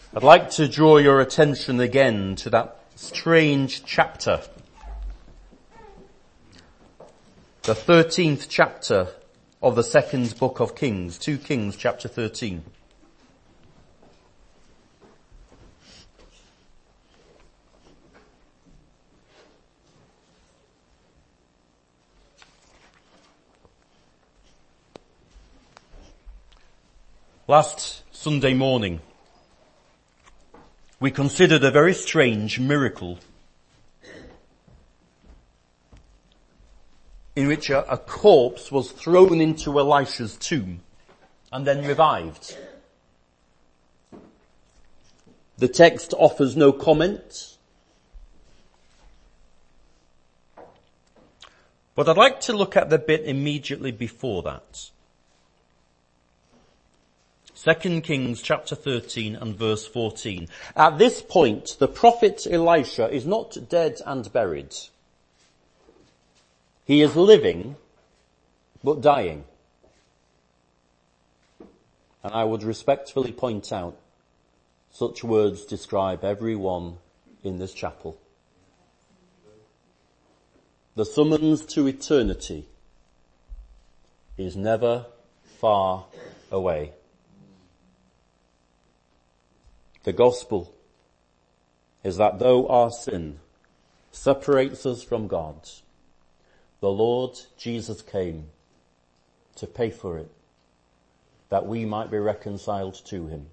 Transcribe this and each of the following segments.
I'd like to draw your attention again to that strange chapter. The 13th chapter of the second book of Kings, 2 Kings chapter 13. Last Sunday morning, we considered a very strange miracle in which a corpse was thrown into Elisha's tomb and then revived. The text offers no comment, but I'd like to look at the bit immediately before that. 2 Kings chapter 13 and verse 14. At this point, the prophet Elisha is not dead and buried. He is living, but dying. And I would respectfully point out, such words describe everyone in this chapel. The summons to eternity is never far away. The gospel is that though our sin separates us from God, the Lord Jesus came to pay for it, that we might be reconciled to him.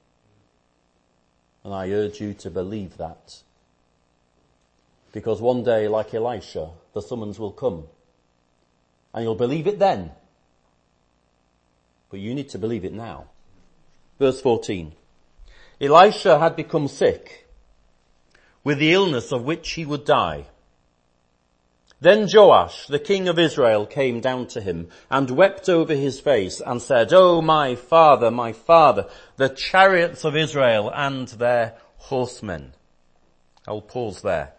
And I urge you to believe that. Because one day, like Elisha, the summons will come. And you'll believe it then. But you need to believe it now. Verse 14. Elisha had become sick with the illness of which he would die. Then Joash, the king of Israel, came down to him and wept over his face and said, "Oh, my father, the chariots of Israel and their horsemen." I'll pause there.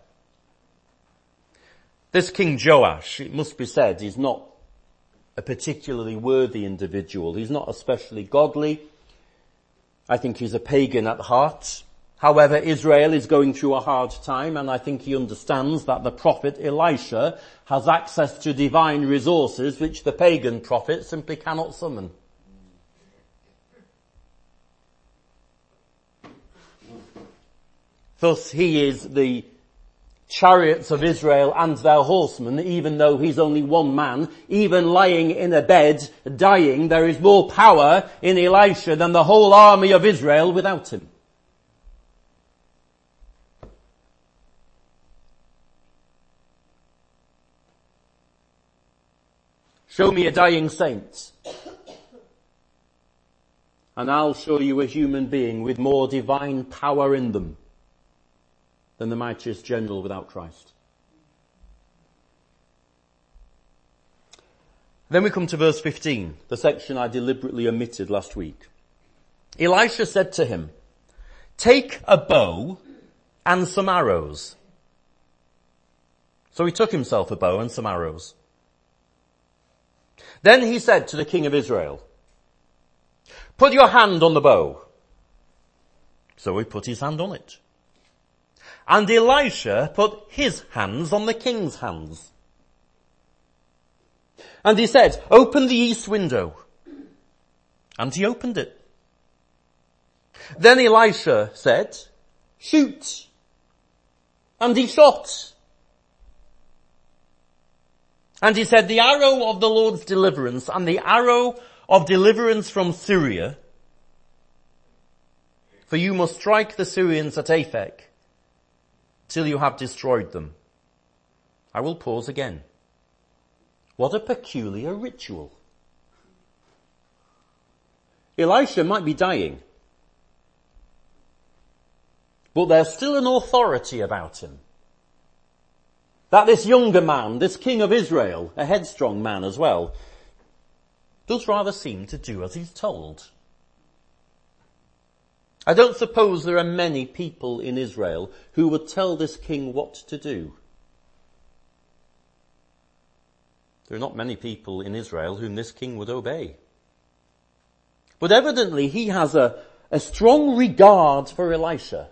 This King Joash, it must be said, is not a particularly worthy individual. He's not especially godly. I think he's a pagan at heart. However, Israel is going through a hard time, and I think he understands that the prophet Elisha has access to divine resources which the pagan prophet simply cannot summon. Thus he is the chariots of Israel and their horsemen, even though he's only one man. Even lying in a bed, dying, there is more power in Elisha than the whole army of Israel without him. Show me a dying saint, and I'll show you a human being with more divine power in them than the mightiest general without Christ. Then we come to verse 15, the section I deliberately omitted last week. Elisha said to him, "Take a bow and some arrows." So he took himself a bow and some arrows. Then he said to the king of Israel, "Put your hand on the bow." So he put his hand on it. And Elisha put his hands on the king's hands. And he said, "Open the east window." And he opened it. Then Elisha said, "Shoot." And he shot. And he said, "The arrow of the Lord's deliverance and the arrow of deliverance from Syria, for you must strike the Syrians at Aphek till you have destroyed them." I will pause again. What a peculiar ritual. Elisha might be dying, but there's still an authority about him. That this younger man, this king of Israel, a headstrong man as well, does rather seem to do as he's told. I don't suppose there are many people in Israel who would tell this king what to do. There are not many people in Israel whom this king would obey. But evidently he has a a strong regard for Elisha.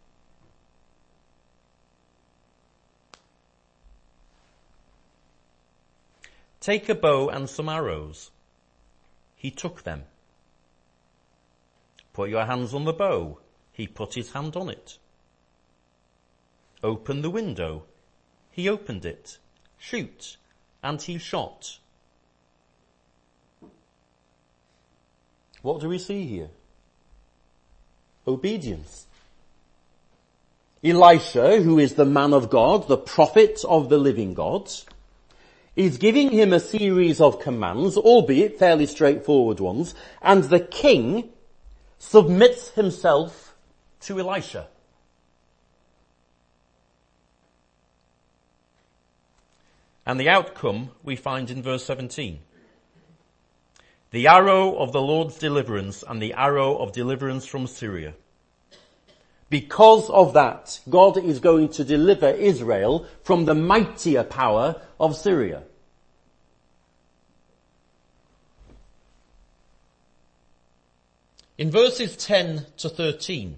Take a bow and some arrows. He took them. Put your hands on the bow. He put his hand on it. Open the window. He opened it. Shoot. And he shot. What do we see here? Obedience. Elisha, who is the man of God, the prophet of the living God, is giving him a series of commands, albeit fairly straightforward ones, and the king submits himself to Elisha. And the outcome we find in verse 17. The arrow of the Lord's deliverance and the arrow of deliverance from Syria. Because of that, God is going to deliver Israel from the mightier power of Syria. In verses 10 to 13,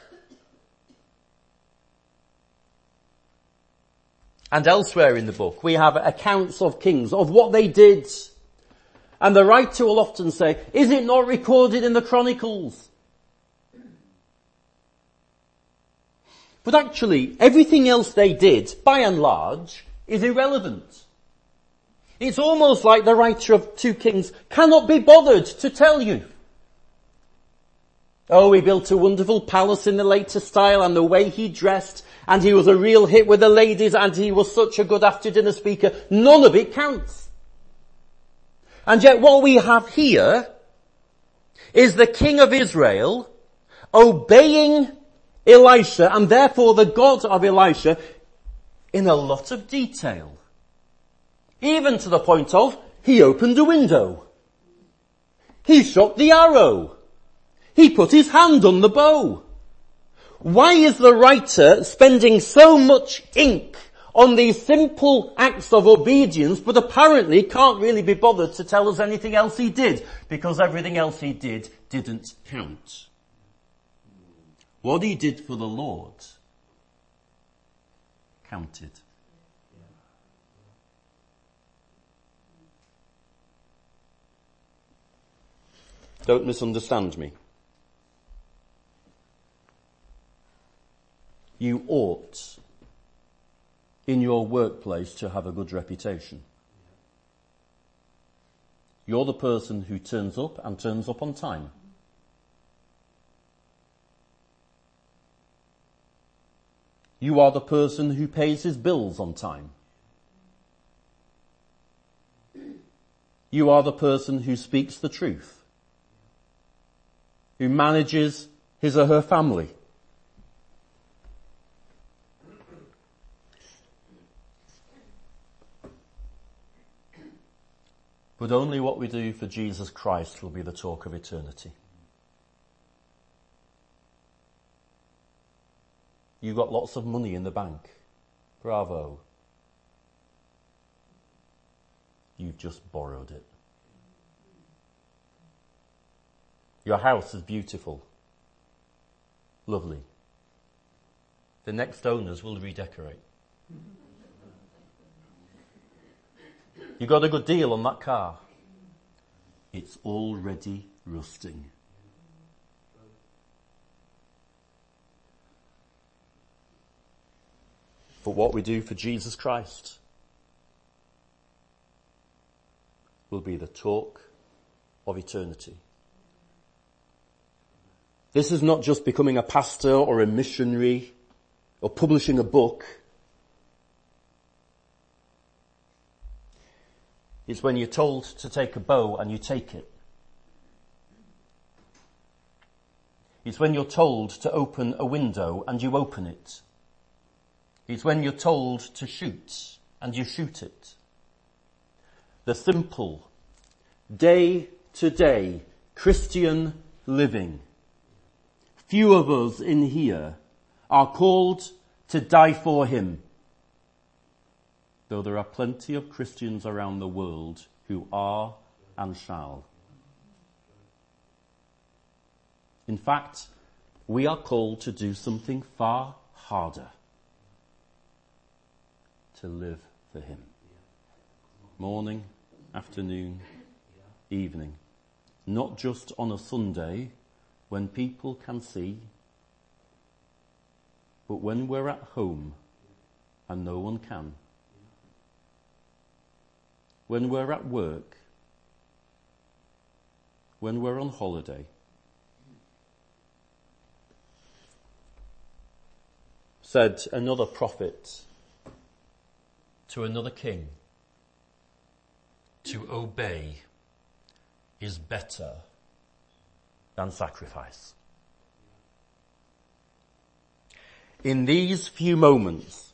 and elsewhere in the book, we have accounts of kings, of what they did. And the writer will often say, is it not recorded in the Chronicles? But actually, everything else they did, by and large, is irrelevant. It's almost like the writer of 2 Kings cannot be bothered to tell you. Oh, he built a wonderful palace in the later style, and the way he dressed, and he was a real hit with the ladies, and he was such a good after-dinner speaker. None of it counts. And yet what we have here is the king of Israel obeying Elisha, and therefore the God of Elisha, in a lot of detail. Even to the point of, he opened a window. He shot the arrow. He put his hand on the bow. Why is the writer spending so much ink on these simple acts of obedience, but apparently can't really be bothered to tell us anything else he did, because everything else he did didn't count? What he did for the Lord counted. Don't misunderstand me. You ought, in your workplace, to have a good reputation. You're the person who turns up and turns up on time. You are the person who pays his bills on time. You are the person who speaks the truth, who manages his or her family. But only what we do for Jesus Christ will be the talk of eternity. You've got lots of money in the bank. Bravo. You've just borrowed it. Your house is beautiful. Lovely. The next owners will redecorate. You got a good deal on that car. It's already rusting. But what we do for Jesus Christ will be the talk of eternity. This is not just becoming a pastor or a missionary or publishing a book. It's when you're told to take a bow and you take it. It's when you're told to open a window and you open it. It's when you're told to shoot and you shoot it. The simple, day-to-day Christian living. Few of us in here are called to die for him, though there are plenty of Christians around the world who are and shall. In fact, we are called to do something far harder. To live for him. Morning, afternoon, evening. Not just on a Sunday when people can see, but when we're at home and no one can. When we're at work. When we're on holiday. Said another prophet to another king, to obey is better than sacrifice. In these few moments,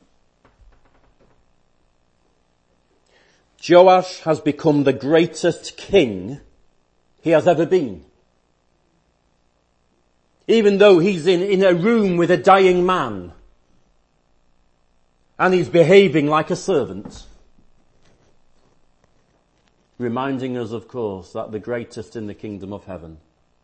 Joash has become the greatest king he has ever been. Even though he's in a room with a dying man, and he's behaving like a servant. Reminding us, of course, that the greatest in the kingdom of heaven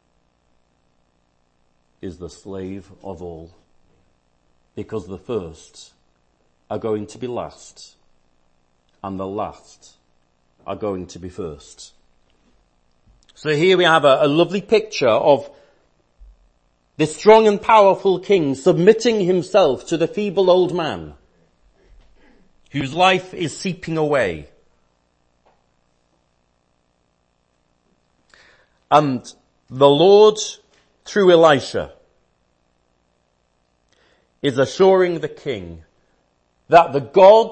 is the slave of all. Because the first are going to be last, and the last are going to be first. So here we have a lovely picture of this strong and powerful king submitting himself to the feeble old man, whose life is seeping away. And the Lord, through Elisha, is assuring the king that the God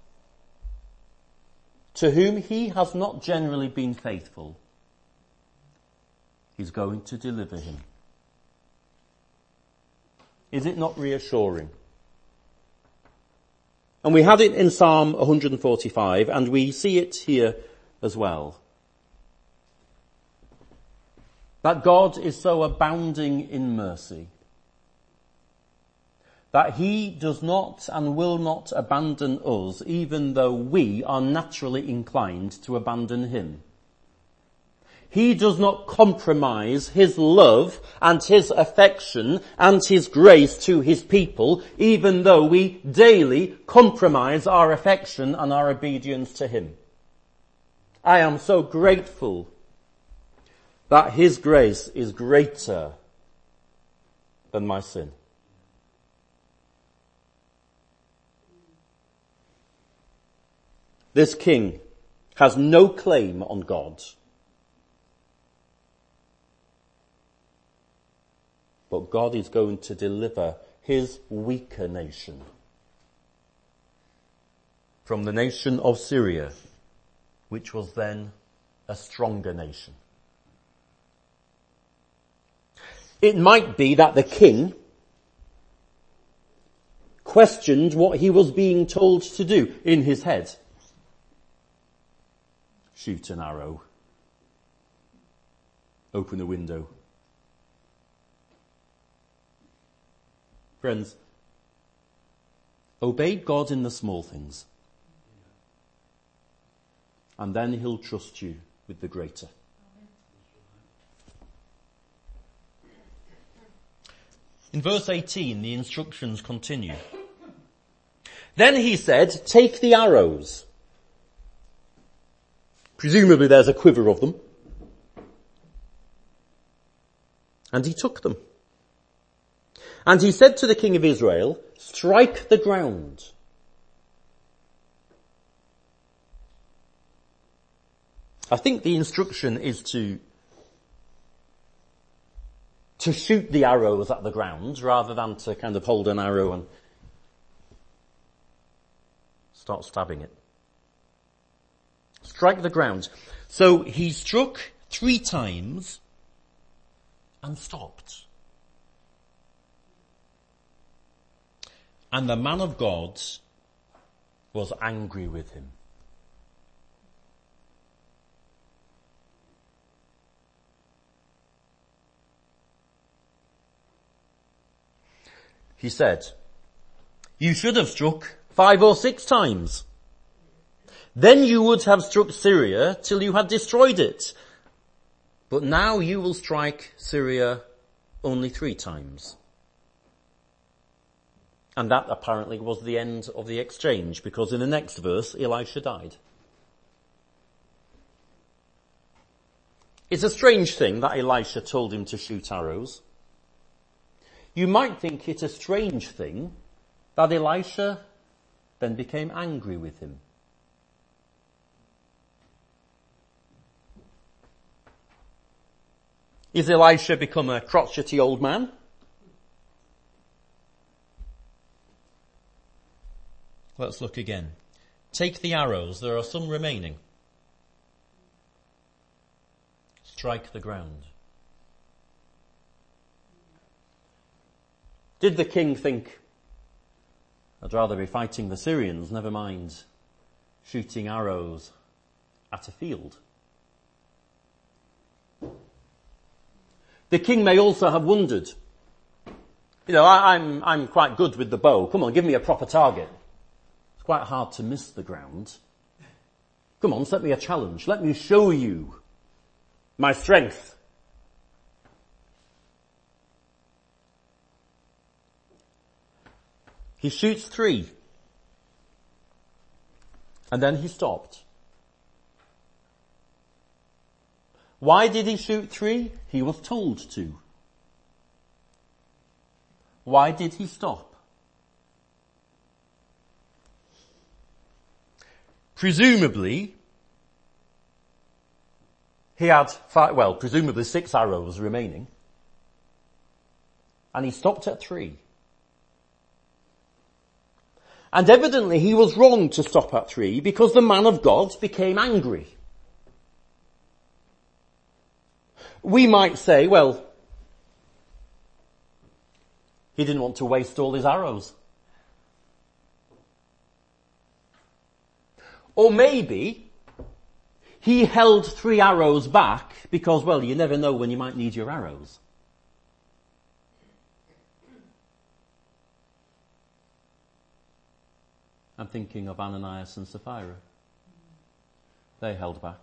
to whom he has not generally been faithful is going to deliver him. Is it not reassuring? And we had it in Psalm 145, and we see it here as well. That God is so abounding in mercy that he does not and will not abandon us, even though we are naturally inclined to abandon him. He does not compromise his love and his affection and his grace to his people, even though we daily compromise our affection and our obedience to him. I am so grateful that his grace is greater than my sin. This king has no claim on God. But God is going to deliver his weaker nation from the nation of Syria, which was then a stronger nation. It might be that the king questioned what he was being told to do in his head. Shoot an arrow. Open a window. Friends, obey God in the small things, and then he'll trust you with the greater. In verse 18, the instructions continue. Then he said, take the arrows. Presumably there's a quiver of them. And he took them. And he said to the king of Israel, strike the ground. I think the instruction is to shoot the arrows at the ground rather than to kind of hold an arrow and start stabbing it. Strike the ground. So he struck 3 times and stopped. And the man of God was angry with him. He said, you should have struck 5 or 6 times. Then you would have struck Syria till you had destroyed it. But now you will strike Syria only 3 times. And that apparently was the end of the exchange, because in the next verse, Elisha died. It's a strange thing that Elisha told him to shoot arrows. You might think it a strange thing that Elisha then became angry with him. Is Elisha become a crotchety old man? Let's look again. Take the arrows, there are some remaining. Strike the ground. Did the king think, I'd rather be fighting the Syrians, never mind shooting arrows at a field? The king may also have wondered, I'm quite good with the bow. Come on, give me a proper target. It's quite hard to miss the ground. Come on, set me a challenge. Let me show you my strength. He shoots 3. And then he stopped. Why did he shoot 3? He was told to. Why did he stop? Presumably, he had presumably 6 arrows remaining. And he stopped at 3. And evidently he was wrong to stop at 3 because the man of God became angry. We might say, well, he didn't want to waste all his arrows. Or maybe he held 3 arrows back because, well, you never know when you might need your arrows. I'm thinking of Ananias and Sapphira. They held back.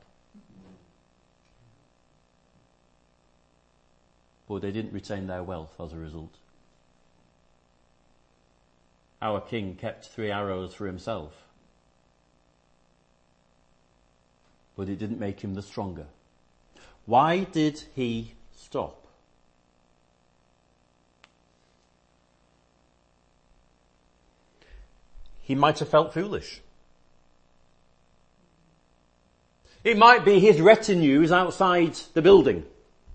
But they didn't retain their wealth as a result. Our king kept 3 arrows for himself. But it didn't make him the stronger. Why did he stop? He might have felt foolish. It might be his retinue is outside the building.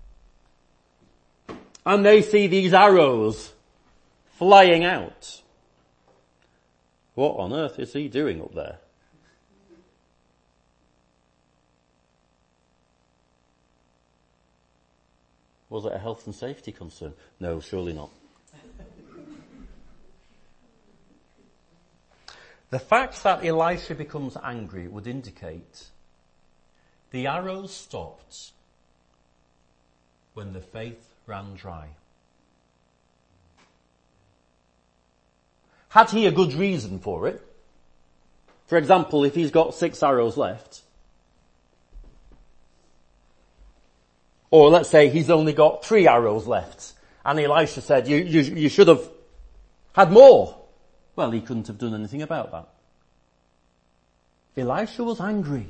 And they see these arrows flying out. What on earth is he doing up there? Was it a health and safety concern? No, surely not. The fact that Elisha becomes angry would indicate the arrows stopped when the faith ran dry. Had he a good reason for it? For example, if he's got 6 arrows left, or let's say he's only got 3 arrows left, and Elisha said, you should have had more. Well, he couldn't have done anything about that. Elisha was angry.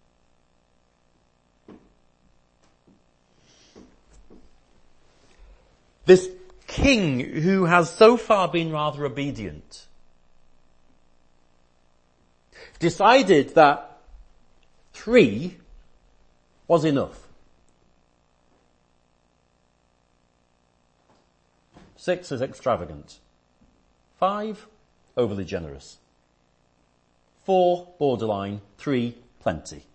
This king who has so far been rather obedient decided that 3 was enough. 6 is extravagant. 5, overly generous. 4, borderline. 3, plenty.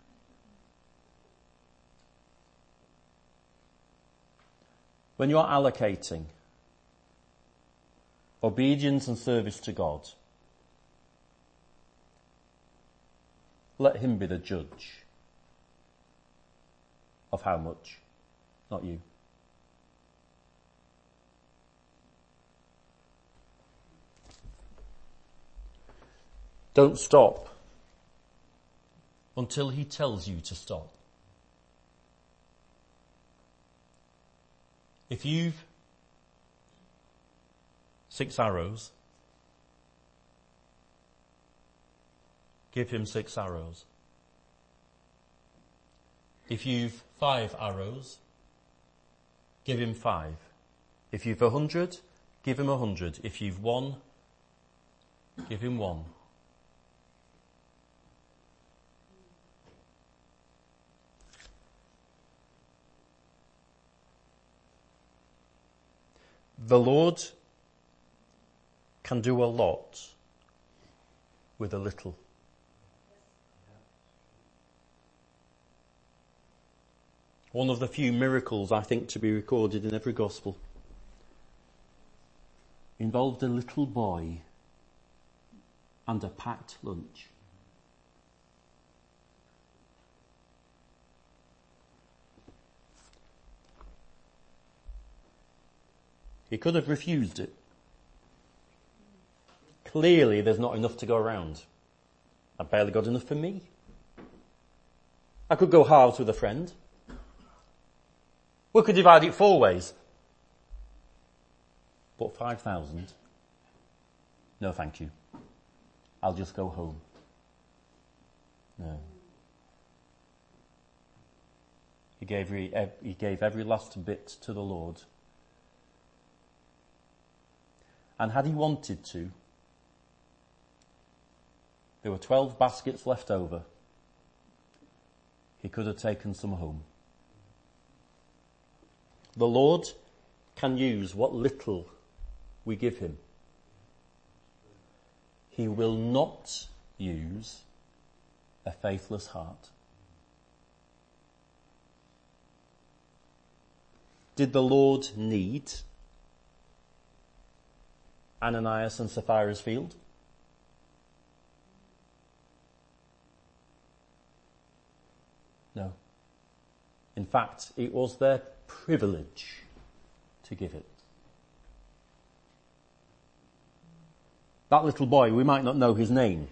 When you are allocating obedience and service to God, let him be the judge of how much, not you. Don't stop until he tells you to stop. If you've 6 arrows, give him 6 arrows. If you've 5 arrows, give him 5. If you've 100, give him 100. If you've 1, give him 1. The Lord can do a lot with a little. One of the few miracles, I think, to be recorded in every gospel involved a little boy and a packed lunch. He could have refused it. Clearly there's not enough to go around. I've barely got enough for me. I could go halves with a friend. We could divide it 4 ways. But 5,000? No, thank you. I'll just go home. No. He gave every last bit to the Lord. And had he wanted to, there were 12 baskets left over. He could have taken some home. The Lord can use what little we give him. He will not use a faithless heart. Did the Lord need Ananias and Sapphira's field? No. In fact, it was their privilege to give it. That little boy, we might not know his name.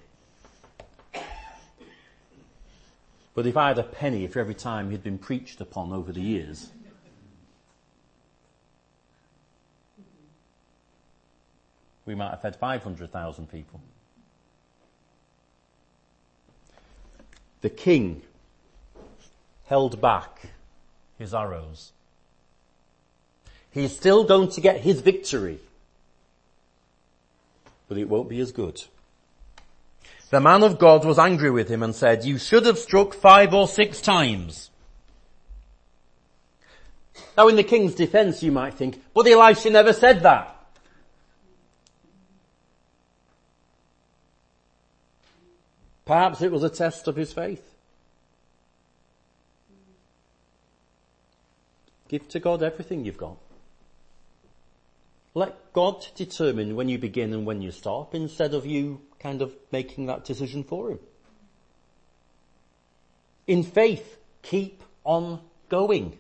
But if I had a penny for every time he'd been preached upon over the years, we might have fed 500,000 people. The king held back his arrows. He's still going to get his victory, but it won't be as good. The man of God was angry with him and said, "You should have struck 5 or 6 times." Now in the king's defense you might think, but Elisha never said that. Perhaps it was a test of his faith. Give to God everything you've got. Let God determine when you begin and when you stop, instead of you kind of making that decision for him. In faith, keep on going.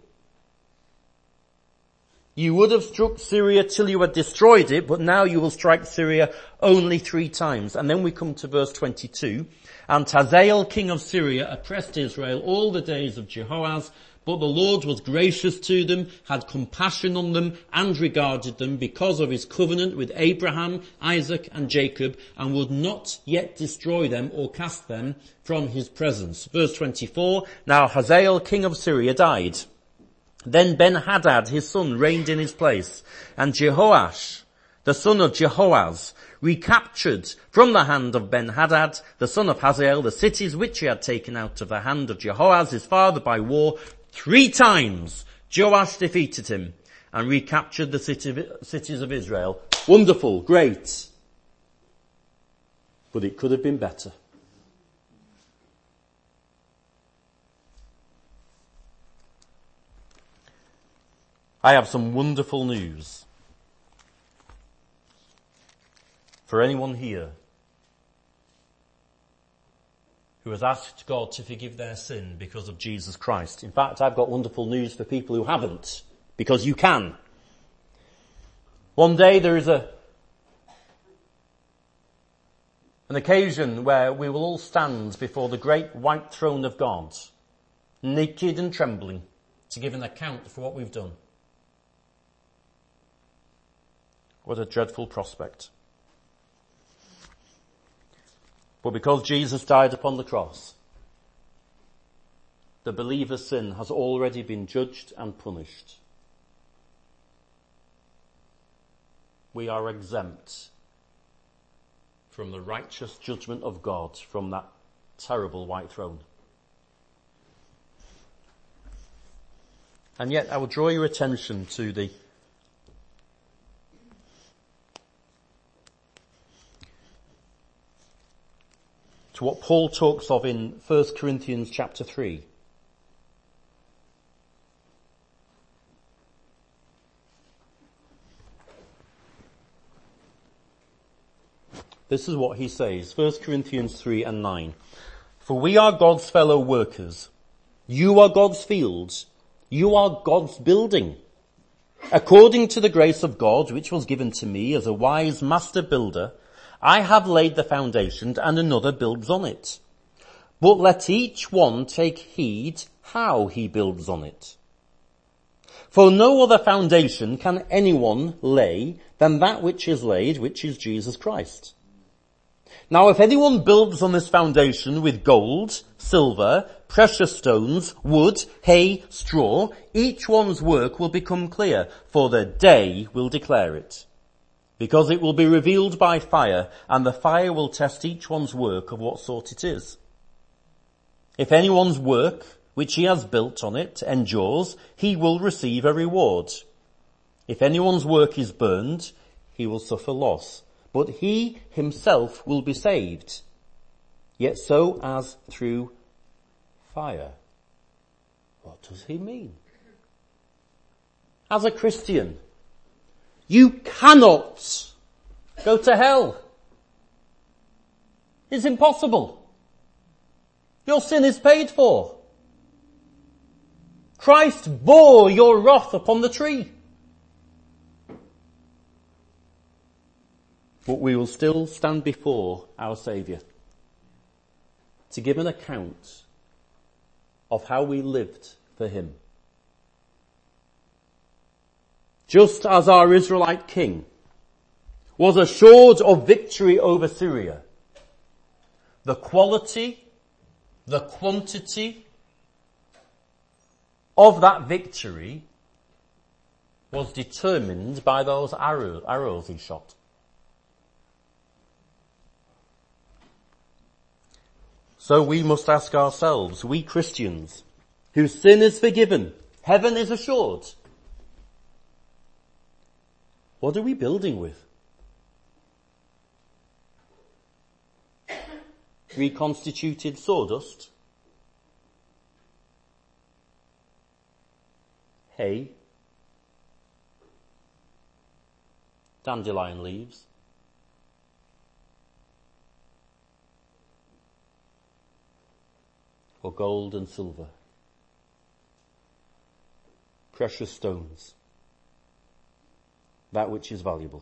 You would have struck Syria till you had destroyed it, but now you will strike Syria only 3 times. And then we come to verse 22. And Hazael, king of Syria, oppressed Israel all the days of Jehoahaz, but the Lord was gracious to them, had compassion on them, and regarded them because of his covenant with Abraham, Isaac, and Jacob, and would not yet destroy them or cast them from his presence. Verse 24, now Hazael, king of Syria, died. Then Ben-Hadad, his son, reigned in his place, and Jehoash, the son of Jehoahaz, recaptured from the hand of Ben-Hadad, the son of Hazael, the cities which he had taken out of the hand of Jehoahaz, his father, by war. 3 times Joash defeated him and recaptured the cities of Israel. Wonderful, great. But it could have been better. I have some wonderful news for anyone here who has asked God to forgive their sin because of Jesus Christ. In fact, I've got wonderful news for people who haven't, because you can. One day there is an occasion where we will all stand before the great white throne of God, naked and trembling, to give an account for what we've done. What a dreadful prospect. But because Jesus died upon the cross, the believer's sin has already been judged and punished. We are exempt from the righteous judgment of God from that terrible white throne. And yet I will draw your attention to what Paul talks of in 1 Corinthians chapter 3. This is what he says, 1 Corinthians 3 and 9. For we are God's fellow workers. You are God's fields. You are God's building. According to the grace of God, which was given to me as a wise master builder, I have laid the foundation and another builds on it. But let each one take heed how he builds on it. For no other foundation can anyone lay than that which is laid, which is Jesus Christ. Now if anyone builds on this foundation with gold, silver, precious stones, wood, hay, straw, each one's work will become clear, for the day will declare it. Because it will be revealed by fire, and the fire will test each one's work of what sort it is. If anyone's work, which he has built on it, endures, he will receive a reward. If anyone's work is burned, he will suffer loss. But he himself will be saved, yet so as through fire. What does he mean? As a Christian, you cannot go to hell. It's impossible. Your sin is paid for. Christ bore your wrath upon the tree. But we will still stand before our Saviour to give an account of how we lived for him. Just as our Israelite king was assured of victory over Syria, the quality, the quantity of that victory was determined by those arrows he shot. So we must ask ourselves, we Christians, whose sin is forgiven, heaven is assured, what are we building with? Reconstituted sawdust? Hay? Dandelion leaves? Or gold and silver? Precious stones? That which is valuable.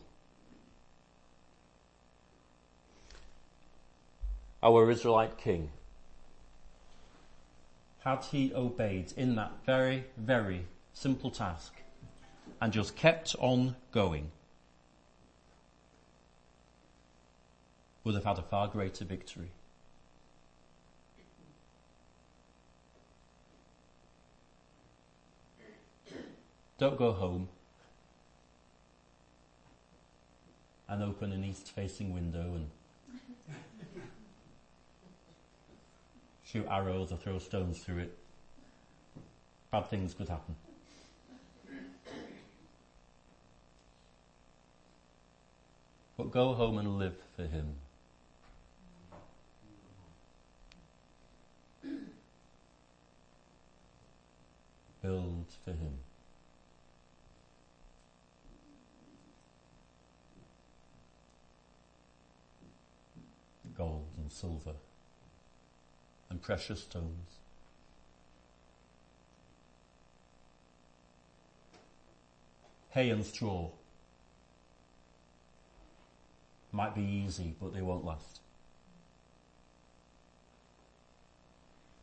Our Israelite king, had he obeyed in that very, very simple task and just kept on going, would have had a far greater victory. Don't go home and open an east-facing window and shoot arrows or throw stones through it. Bad things could happen. But go home and live for him. Build for him. Gold and silver and precious stones. Hay and straw might be easy, but they won't last.